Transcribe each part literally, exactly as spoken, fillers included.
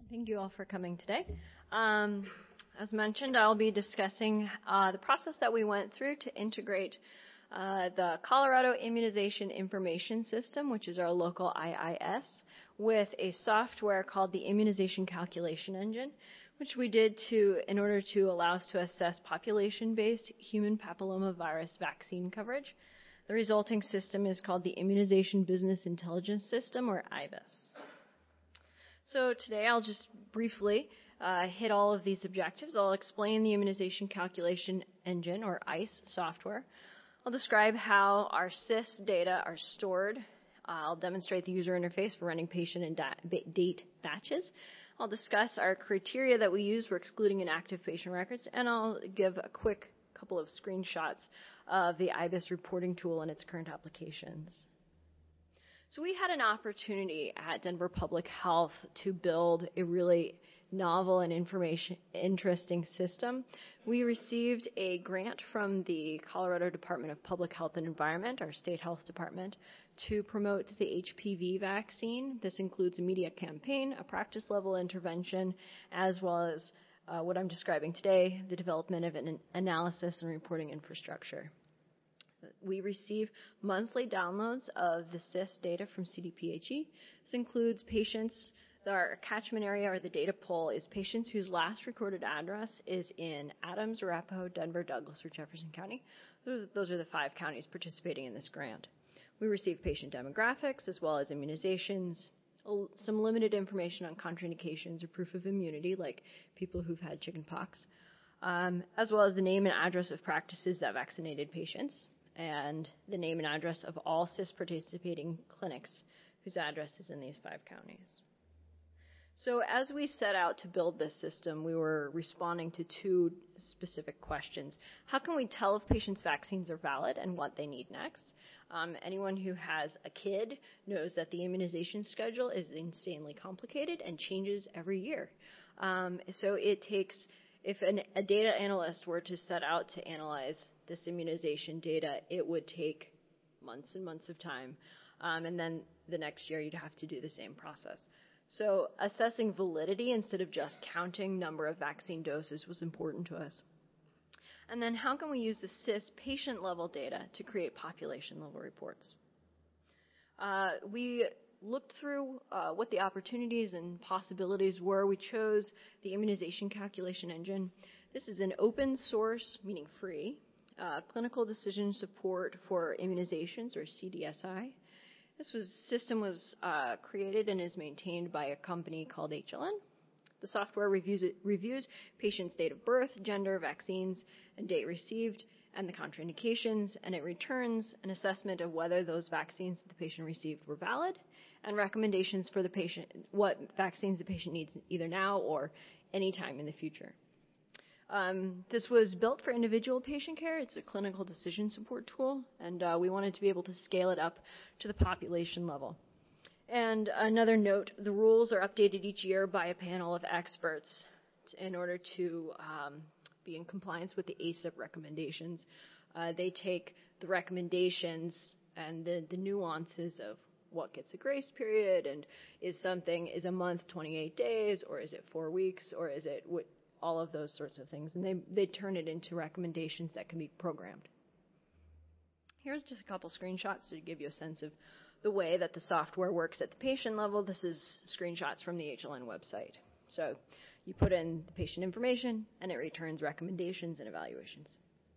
Thank you all for coming today. Um, as mentioned, I'll be discussing uh, the process that we went through to integrate uh, the Colorado Immunization Information System, which is our local I I S, with a software called the Immunization Calculation Engine, which we did to in order to allow us to assess population-based human papillomavirus vaccine coverage. The resulting system is called the Immunization Business Intelligence System, or I B I S. So today I'll just briefly uh, hit all of these objectives. I'll explain the Immunization Calculation Engine, or I C E software. I'll describe how our C I S data are stored. I'll demonstrate the user interface for running patient and da- date batches. I'll discuss our criteria that we use for excluding inactive patient records, and I'll give a quick couple of screenshots of the I B I S reporting tool and its current applications. So we had an opportunity at Denver Public Health to build a really novel and information interesting system. We received a grant from the Colorado Department of Public Health and Environment, our state health department, to promote the H P V vaccine. This includes a media campaign, a practice level intervention, as well as uh, what I'm describing today, the development of an analysis and reporting infrastructure. We receive monthly downloads of the C I S data from C D P H E. This includes patients, our catchment area or the data pool is patients whose last recorded address is in Adams, Arapahoe, Denver, Douglas, or Jefferson County. Those are the five counties participating in this grant. We receive patient demographics as well as immunizations, some limited information on contraindications or proof of immunity, like people who've had chickenpox, um, as well as the name and address of practices that vaccinated patients, and the name and address of all C I S participating clinics whose address is in these five counties. So as we set out to build this system, we were responding to two specific questions. How can we tell if patients' vaccines are valid and what they need next? Um, anyone who has a kid knows that the immunization schedule is insanely complicated and changes every year. Um, so it takes, if an, a data analyst were to set out to analyze this immunization data, it would take months and months of time. Um, and then the next year, you'd have to do the same process. So assessing validity instead of just counting number of vaccine doses was important to us. And then how can we use the C I S patient-level data to create population-level reports? Uh, we looked through uh, what the opportunities and possibilities were. We chose the Immunization Calculation Engine. This is an open source, meaning free, Uh, clinical decision support for immunizations, or C D S I. This was, system was uh, created and is maintained by a company called H L N. The software reviews, it, reviews patients' date of birth, gender, vaccines, and date received, and the contraindications, and it returns an assessment of whether those vaccines that the patient received were valid, and recommendations for the patient, what vaccines the patient needs either now or any time in the future. Um, this was built for individual patient care. It's a clinical decision support tool, and uh, we wanted to be able to scale it up to the population level. And another note, the rules are updated each year by a panel of experts in order to um, be in compliance with the A C I P recommendations. Uh, they take the recommendations and the, the nuances of what gets a grace period, and is something, is a month twenty-eight days, or is it four weeks, or is it what, all of those sorts of things, and they, they turn it into recommendations that can be programmed. Here's just a couple screenshots to give you a sense of the way that the software works at the patient level. This is screenshots from the H L N website. So you put in the patient information, and it returns recommendations and evaluations.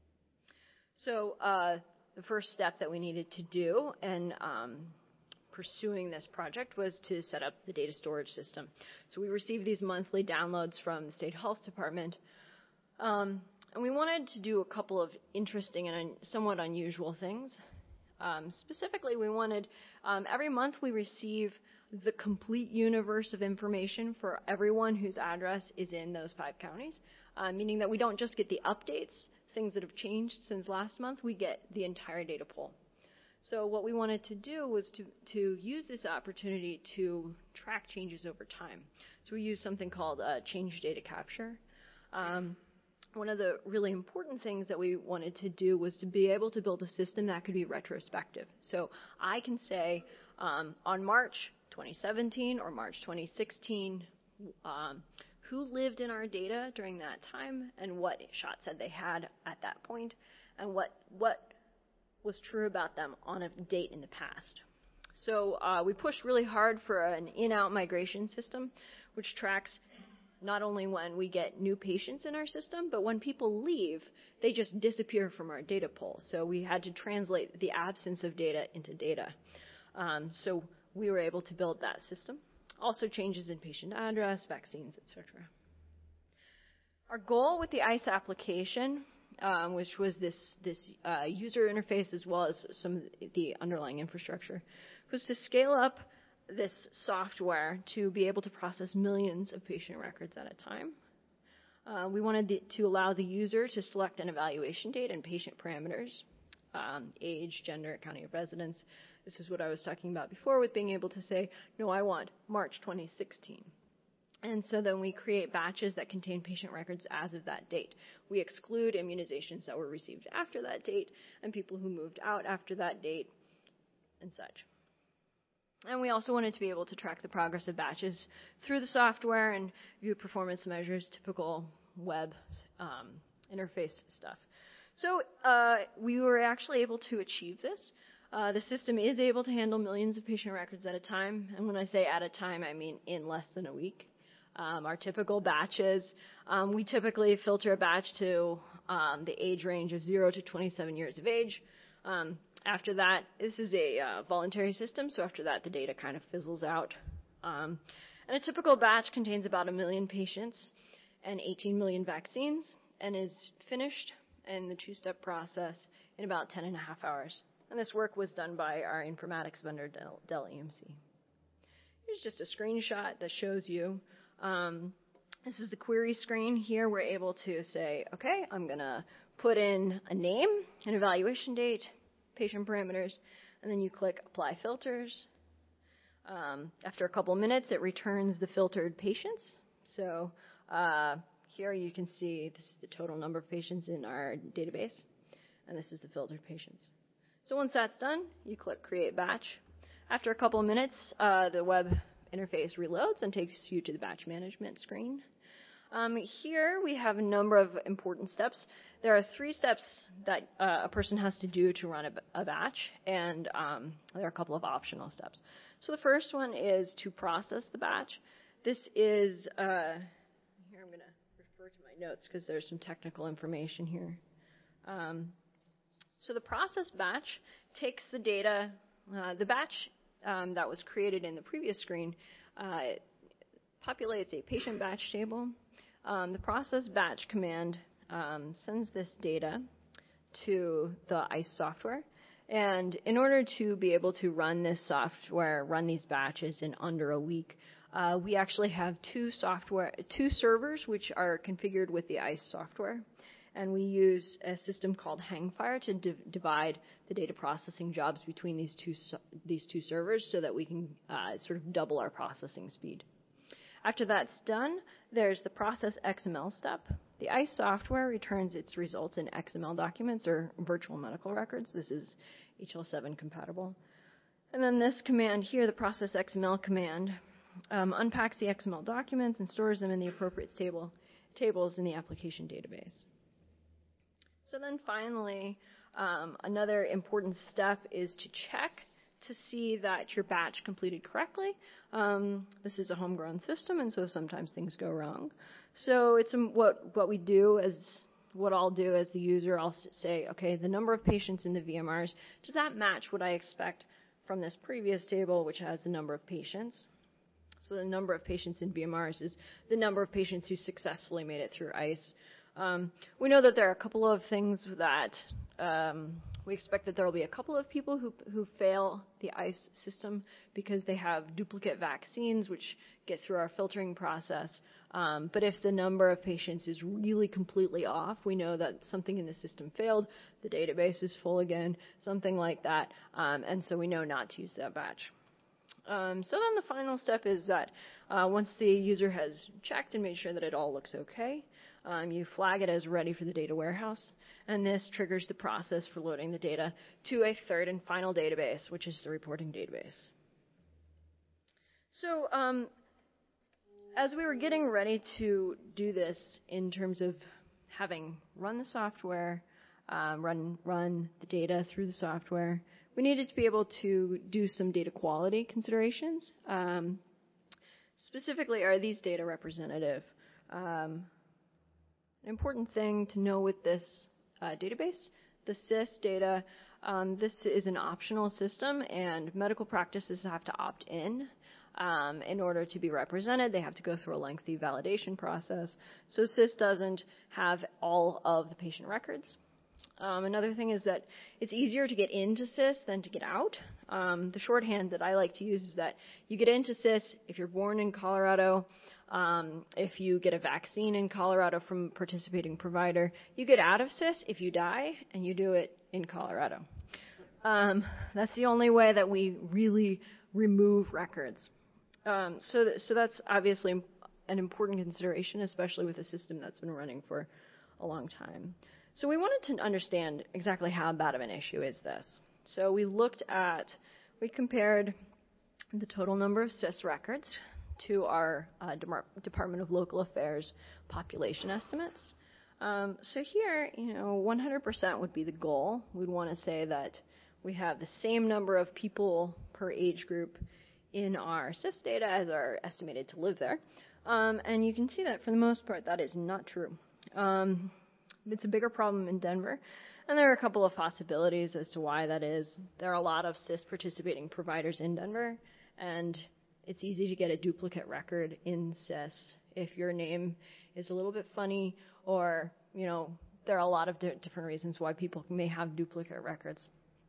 So uh, the first step that we needed to do, and um, pursuing this project, was to set up the data storage system. So we received these monthly downloads from the state health department, um, and we wanted to do a couple of interesting and un- somewhat unusual things. Um, specifically, we wanted, um, every month we receive the complete universe of information for everyone whose address is in those five counties, uh, meaning that we don't just get the updates, things that have changed since last month, we get the entire data pool. So what we wanted to do was to, to use this opportunity to track changes over time. So we used something called uh, change data capture. Um, one of the really important things that we wanted to do was to be able to build a system that could be retrospective. So I can say um, on March twenty seventeen or March twenty sixteen, um, who lived in our data during that time and what shot said they had at that point, and what what was true about them on a date in the past. So uh, we pushed really hard for an in-out migration system, which tracks not only when we get new patients in our system, but when people leave, they just disappear from our data pool. So we had to translate the absence of data into data. Um, so we were able to build that system. Also changes in patient address, vaccines, et cetera. Our goal with the I C E application, um, which was this, this uh, user interface as well as some of the underlying infrastructure, was to scale up this software to be able to process millions of patient records at a time. Uh, we wanted the, to allow the user to select an evaluation date and patient parameters, um, age, gender, county of residence. This is what I was talking about before with being able to say, no, I want March twenty sixteen. And so then we create batches that contain patient records as of that date. We exclude immunizations that were received after that date and people who moved out after that date and such. And we also wanted to be able to track the progress of batches through the software and view performance measures, typical web um, interface stuff. So uh, we were actually able to achieve this. Uh, the system is able to handle millions of patient records at a time. And when I say at a time, I mean in less than a week. Um, our typical batches, um, we typically filter a batch to um, the age range of zero to twenty-seven years of age. Um, After that, this is a uh, voluntary system, so after that, the data kind of fizzles out. Um, and a typical batch contains about a million patients and eighteen million vaccines and is finished in the two-step process in about ten and a half hours. And this work was done by our informatics vendor, Dell, Dell E M C. Here's just a screenshot that shows you. Um, this is the query screen. Here we're able to say, okay, I'm going to put in a name, an evaluation date, patient parameters, and then you click Apply Filters. Um, after a couple minutes, it returns the filtered patients. So uh, here you can see this is the total number of patients in our database, and this is the filtered patients. So once that's done, you click Create Batch. After a couple minutes, uh, the web interface reloads and takes you to the batch management screen. Um, here we have a number of important steps. There are three steps that uh, a person has to do to run a, a batch, and um, there are a couple of optional steps. So the first one is to process the batch. This is, uh, here I'm going to refer to my notes because there's some technical information here. Um, so the process batch takes the data, uh, the batch um, that was created in the previous screen uh, populates a patient batch table. Um, the process batch command um, sends this data to the I C E software. And in order to be able to run this software, run these batches in under a week, uh, we actually have two software, two servers which are configured with the I C E software. And we use a system called Hangfire to div divide the data processing jobs between these two, so these two servers so that we can uh, sort of double our processing speed. After that's done, there's the process X M L step. The I C E software returns its results in X M L documents or virtual medical records. This is H L seven compatible. And then this command here, the process X M L command, um, unpacks the X M L documents and stores them in the appropriate table, tables in the application database. So then finally, um, another important step is to check to see that your batch completed correctly. Um, this is a homegrown system, and so sometimes things go wrong. So it's um, what what we do as what I'll do as the user. I'll say, okay, the number of patients in the V M Rs, does that match what I expect from this previous table, which has the number of patients? So the number of patients in V M Rs is the number of patients who successfully made it through I C E. Um, we know that there are a couple of things that um, we expect that there will be a couple of people who, who fail the I C E system because they have duplicate vaccines which get through our filtering process. Um, but if the number of patients is really completely off, we know that something in the system failed, the database is full again, something like that, um, and so we know not to use that batch. Um, so then the final step is that uh, once the user has checked and made sure that it all looks okay, Um, you flag it as ready for the data warehouse, and this triggers the process for loading the data to a third and final database, which is the reporting database. So um, as we were getting ready to do this in terms of having run the software, um, run run the data through the software, we needed to be able to do some data quality considerations. Um, specifically, are these data representative? Um, an important thing to know with this uh, database, the C I S data, um, this is an optional system, and medical practices have to opt in. Um, in order to be represented, they have to go through a lengthy validation process. So C I S doesn't have all of the patient records. Um, another thing is that it's easier to get into C I S than to get out. Um, the shorthand that I like to use is that you get into C I S if you're born in Colorado, um, if you get a vaccine in Colorado from a participating provider. You get out of C I S if you die, and you do it in Colorado. Um, that's the only way that we really remove records. Um, so, th- so that's obviously an important consideration, especially with a system that's been running for a long time. So we wanted to understand exactly how bad of an issue is this. So we looked at, we compared the total number of C I S records to our uh, De- Department of Local Affairs population estimates. Um, so here, you know, one hundred percent would be the goal. We'd want to say that we have the same number of people per age group in our C I S data as are estimated to live there. Um, and you can see that for the most part that is not true. Um, it's a bigger problem in Denver, and there are a couple of possibilities as to why that is. There are a lot of C I S participating providers in Denver, and it's easy to get a duplicate record in C I S if your name is a little bit funny, or, you know, there are a lot of di- different reasons why people may have duplicate records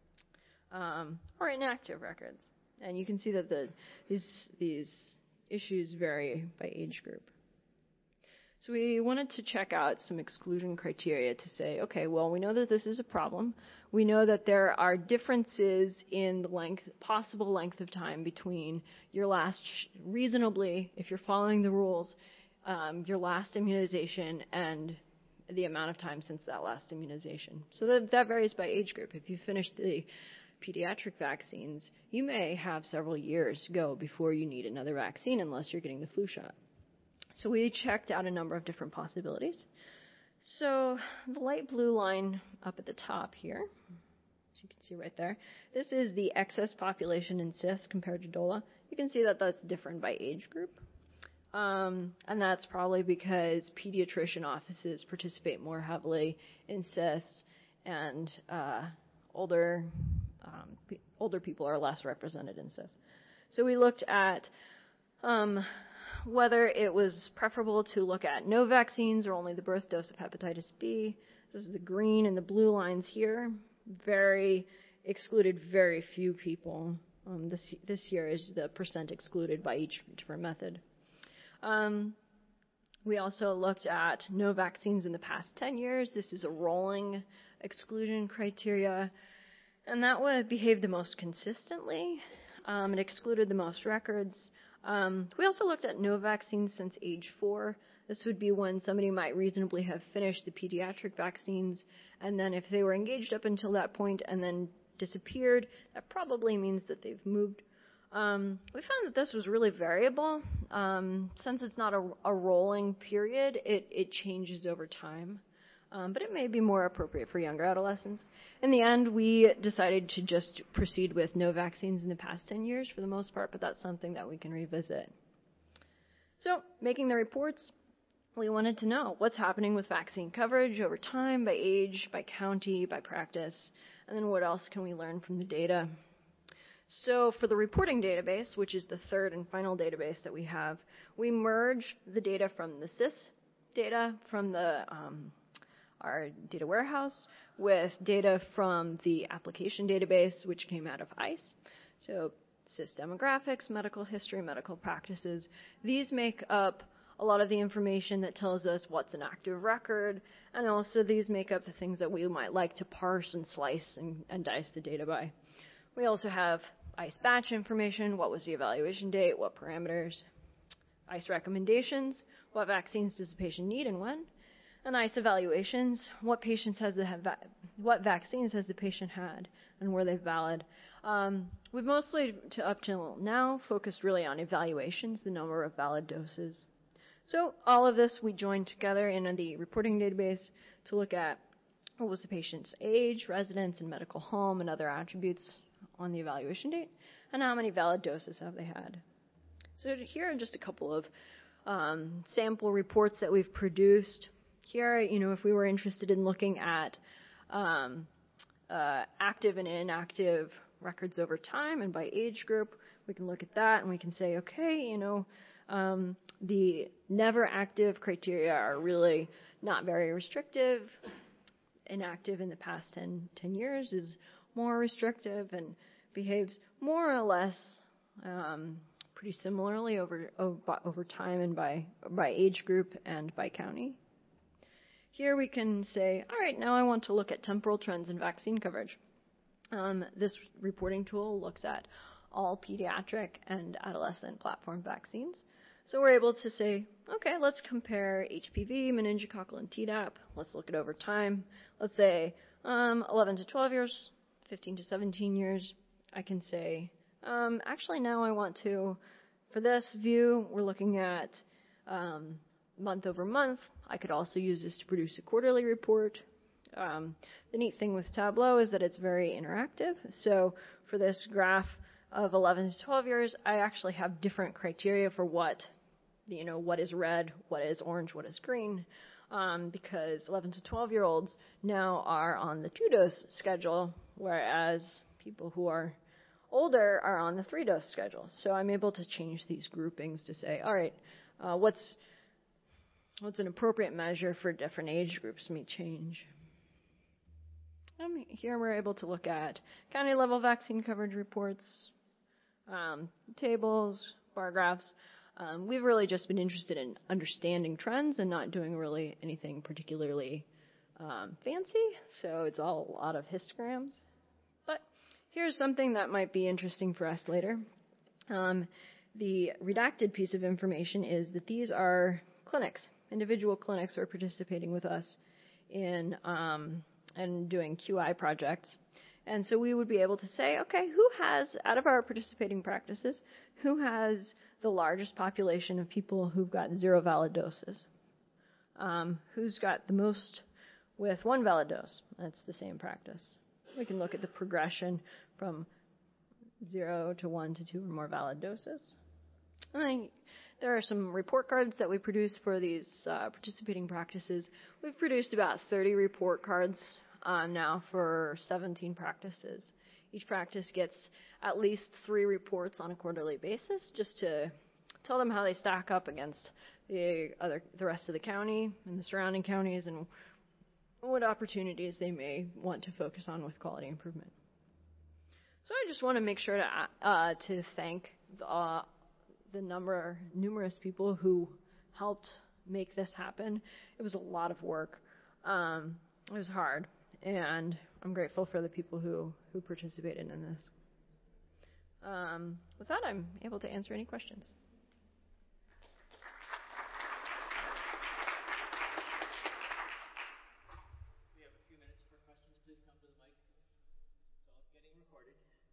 um, or inactive records. And you can see that the, these, these issues vary by age group. So we wanted to check out some exclusion criteria to say, okay, well, we know that this is a problem. We know that there are differences in the length, possible length of time between your last, reasonably, if you're following the rules, um, your last immunization and the amount of time since that last immunization. So that, that varies by age group. If you finished the pediatric vaccines, you may have several years to go before you need another vaccine unless you're getting the flu shot. So we checked out a number of different possibilities. So the light blue line up at the top here, as you can see right there, this is the excess population in C I S compared to D O L A. You can see that that's different by age group. Um, and that's probably because pediatrician offices participate more heavily in C I S, and uh, older um, p- older people are less represented in C I S. So we looked at um, whether it was preferable to look at no vaccines or only the birth dose of hepatitis B. This is the green and the blue lines here. Very excluded very few people. Um, this this year is the percent excluded by each different method. Um, we also looked at no vaccines in the past ten years. This is a rolling exclusion criteria, and that would behave the most consistently. Um, it excluded the most records. Um, we also looked at no vaccines since age four. This would be when somebody might reasonably have finished the pediatric vaccines, and then if they were engaged up until that point and then disappeared, that probably means that they've moved. Um, we found that this was really variable. Um, since it's not a, a rolling period, it, it changes over time. Um, but it may be more appropriate for younger adolescents. In the end, we decided to just proceed with no vaccines in the past ten years for the most part, but that's something that we can revisit. So, making the reports, we wanted to know what's happening with vaccine coverage over time, by age, by county, by practice, and then what else can we learn from the data. So for the reporting database, which is the third and final database that we have, we merge the data from the C I S data from the um, our data warehouse with data from the application database, which came out of I C E. So C I S demographics, medical history, medical practices. These make up a lot of the information that tells us what's an active record, and also these make up the things that we might like to parse and slice and, and dice the data by. We also have I C E batch information, what was the evaluation date, what parameters, I C E recommendations, what vaccines does the patient need and when, and I C E evaluations, what patients has the va- what vaccines has the patient had and were they valid. Um, we've mostly, to up till now, focused really on evaluations, the number of valid doses. So all of this we joined together in the reporting database to look at what was the patient's age, residence, and medical home, and other attributes on the evaluation date, and how many valid doses have they had. So here are just a couple of um, sample reports that we've produced. Here, you know, if we were interested in looking at um, uh, active and inactive records over time and by age group, we can look at that and we can say, okay, you know, um, the never active criteria are really not very restrictive. Inactive in the past ten, ten years is more restrictive and behaves more or less um, pretty similarly over, over over time and by by age group and by county. Here we can say, all right, now I want to look at temporal trends in vaccine coverage. Um, this reporting tool looks at all pediatric and adolescent platform vaccines. So we're able to say, okay, let's compare H P V, meningococcal, and Tdap. Let's look at over time. Let's say um, eleven to twelve years, fifteen to seventeen years. I can say, um, actually now I want to, for this view, we're looking at um, month over month. I could also use this to produce a quarterly report. Um, the neat thing with Tableau is that it's very interactive. So for this graph of eleven to twelve years, I actually have different criteria for what, you know, what is red, what is orange, what is green, um, because eleven to twelve year olds now are on the two-dose schedule, whereas people who are older are on the three-dose schedule. So I'm able to change these groupings to say, all right, uh, what's what's an appropriate measure for different age groups may change. Um, here we're able to look at county-level vaccine coverage reports, um, tables, bar graphs. Um, we've really just been interested in understanding trends and not doing really anything particularly um, fancy, so it's all a lot of histograms. But here's something that might be interesting for us later. Um, the redacted piece of information is that these are clinics, individual clinics who are participating with us in um, and doing Q I projects. And so we would be able to say, okay, who has, out of our participating practices, who has the largest population of people who've got zero valid doses? Um, who's got the most with one valid dose? That's the same practice. We can look at the progression from zero to one to two or more valid doses. And then there are some report cards that we produce for these uh, participating practices. We've produced about thirty report cards um, now for seventeen practices. Each practice gets at least three reports on a quarterly basis just to tell them how they stack up against the other, the rest of the county and the surrounding counties and what opportunities they may want to focus on with quality improvement. So I just want to make sure to, uh, to thank the, uh, the number, numerous people who helped make this happen. It was a lot of work. Um, it was hard, and I'm grateful for the people who, who participated in this. Um, with that, I'm able to answer any questions. We have a few minutes for questions. Please come to the mic. It's all getting recorded.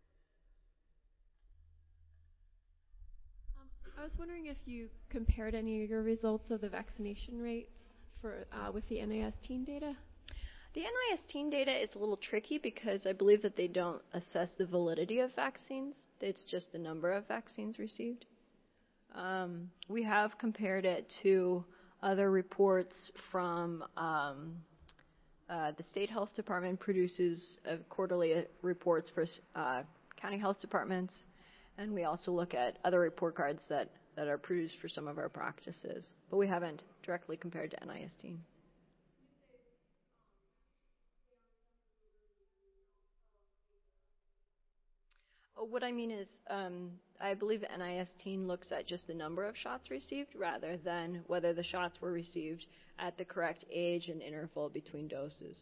I was wondering if you compared any of your results of the vaccination rates for uh, with the N I S teen data? The N I S teen data is a little tricky because I believe that they don't assess the validity of vaccines. It's just the number of vaccines received. Um, we have compared it to other reports from um, uh, the state health department produces uh, quarterly reports for uh, county health departments. And we also look at other report cards that, that are produced for some of our practices. But we haven't directly compared to N I S teen. Oh, what I mean is, um, I believe N I S teen looks at just the number of shots received rather than whether the shots were received at the correct age and interval between doses.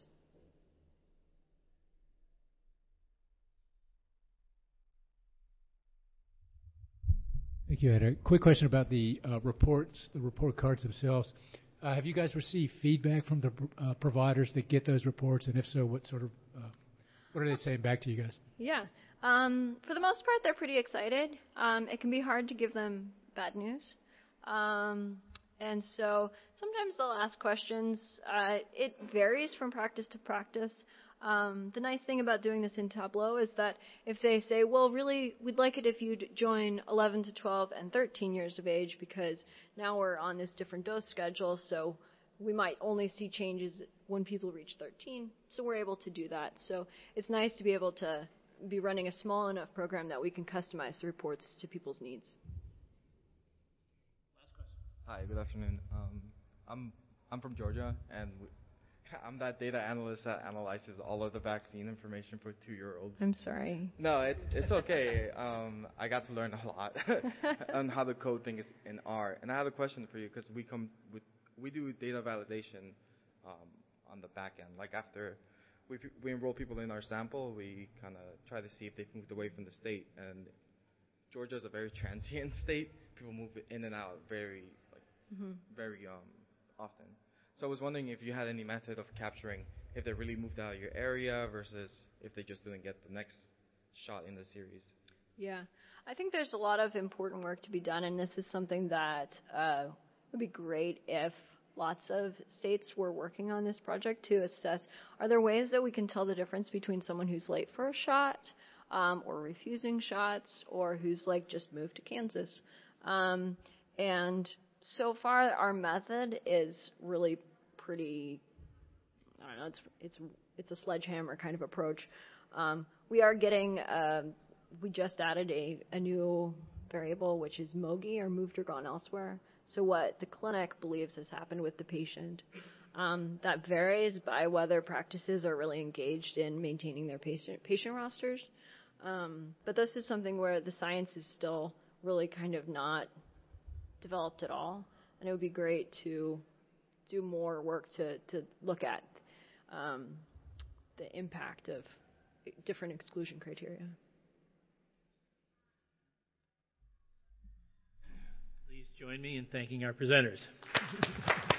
Thank you, Ed. A quick question about the uh, reports, the report cards themselves. Uh, have you guys received feedback from the uh, providers that get those reports, and if so, what sort of, uh, what are they saying back to you guys? Yeah, um, for the most part, they're pretty excited. Um, it can be hard to give them bad news. Um, And so sometimes they'll ask questions. Uh, it varies from practice to practice. Um, the nice thing about doing this in Tableau is that if they say, well, really, we'd like it if you'd join eleven to twelve and thirteen years of age because now we're on this different dose schedule, so we might only see changes when people reach thirteen. So we're able to do that. So it's nice to be able to be running a small enough program that we can customize the reports to people's needs. Last question. Hi, good afternoon. Um, I'm I'm from Georgia, and we, I'm that data analyst that analyzes all of the vaccine information for two-year-olds. I'm sorry. No, it's it's okay. Um, I got to learn a lot on how to code things in R. And I have a question for you because we come with we do data validation um, on the back end. Like after we we enroll people in our sample, we kind of try to see if they've moved away from the state. And Georgia is a very transient state. People move in and out very like Mm-hmm. very um, often. So I was wondering if you had any method of capturing if they really moved out of your area versus if they just didn't get the next shot in the series. Yeah, I think there's a lot of important work to be done, and this is something that uh, would be great if lots of states were working on this project to assess, are there ways that we can tell the difference between someone who's late for a shot um, or refusing shots or who's like just moved to Kansas. Um, and so far our method is really pretty, I don't know, it's it's it's a sledgehammer kind of approach. Um, we are getting, uh, we just added a, a new variable, which is M O G I, or moved or gone elsewhere. So what the clinic believes has happened with the patient. Um, that varies by whether practices are really engaged in maintaining their patient patient rosters. Um, but this is something where the science is still really kind of not developed at all, and it would be great to do more work to, to look at um, the impact of different exclusion criteria. Please join me in thanking our presenters.